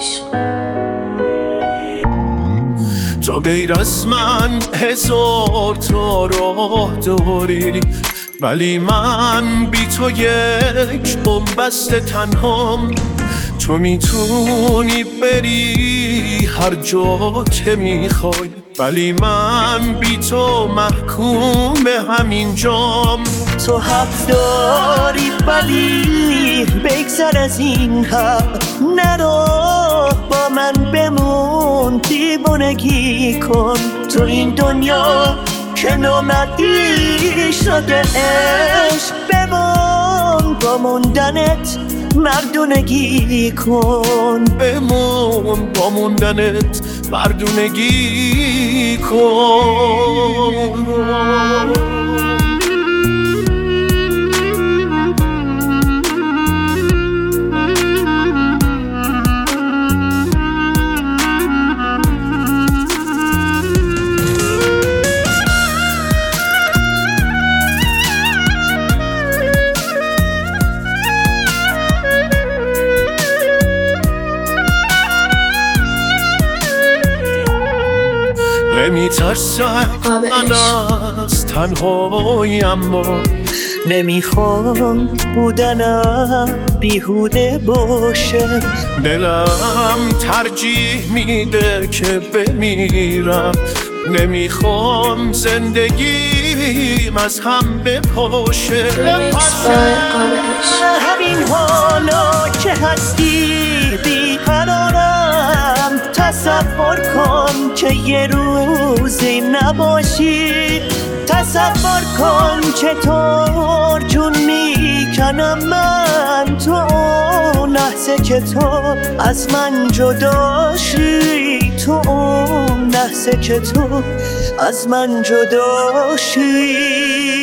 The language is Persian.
عشق. تو غیر از من هزار تا راه داری، ولی من بی تو یک بنبست تنهام. تو میتونی بری هر جا که میخوای، ولی من بی تو محکوم به همین جام. تو حق داری ولی بگذر از این حق، نرو با من بمون، دیوانگی کن. تو این دنیا که نامردی شده عشق، بمون با موندنت مردونگی کن. بمون با موندنت مردونگی کن. نمیترسم من از تنهایی، اما نمیخوام بودنم بیهوده باشه. دلم ترجیح میده که بمیرم، نمیخوام زندگیم از هم بپاشه. همین حالا که هستی بیقرارم، تصور کن که یه روزی نباشی. تصور کن چطور جون میکنم من تو اون لحظه که تو از من جداشی. تو اون لحظه که تو از من جداشی.